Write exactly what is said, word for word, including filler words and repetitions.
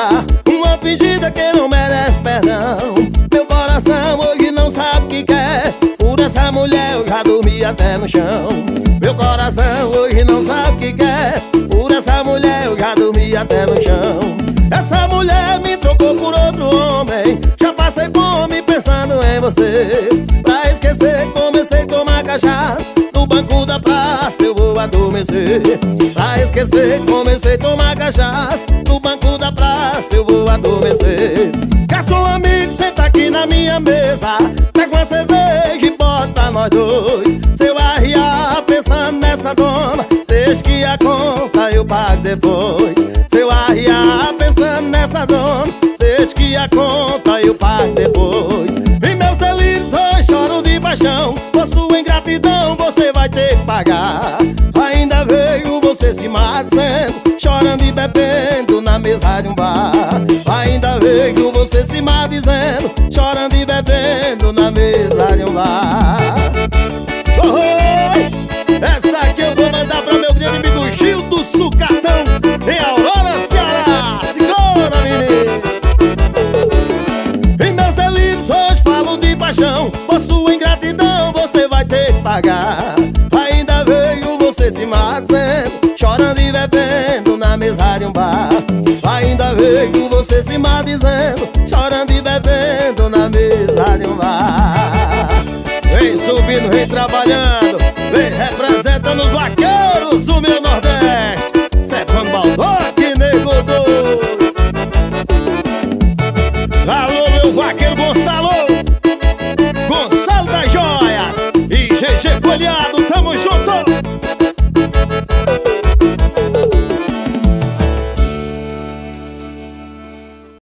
uma fingida que não merece perdão. Meu coração hoje não sabe o que quer. Por essa mulher eu já dormi até no chão. Meu coração hoje não sabe o que quer. Por essa mulher eu já dormi até no chão. Essa mulher me trocou por outro homem. Já passei fome pensando em você. Pra esquecer comecei a tomar cachaça. No banco da praça eu vou adormecer. Pra esquecer comecei a tomar cachaça. No banco da praça eu vou adormecer. Garçom amigo, senta aqui na minha mesa. Pega uma cerveja e bota nós dois. Se eu arriar pensando nessa dona, deixa que a conta eu pago depois. Se eu arriar pensando nessa dona, deixa que a conta eu pago depois. Em meus delírios hoje choro de paixão. Por sua ingratidão você vai ter que pagar. Ainda veio você se maldizendo, chorando e bebendo na mesa de um bar. Ainda veio você se maldizendo, chorando e bebendo na mesa de um bar. Oh, oh, essa aqui eu vou mandar pra meu grande amigo Gil do Sucatão, em Aurora, Ceará. Segura, menino. Em meus delírios hoje falo de paixão. Por sua ingratidão você vai ter que pagar. Ainda veio você se maldizendo, chorando e bebendo na mesa de um bar. Ainda veio você se maldizendo, chorando e bebendo na mesa de um bar. Vem subindo, vem trabalhando, vem representando os vaqueiros, o meu Nordeste.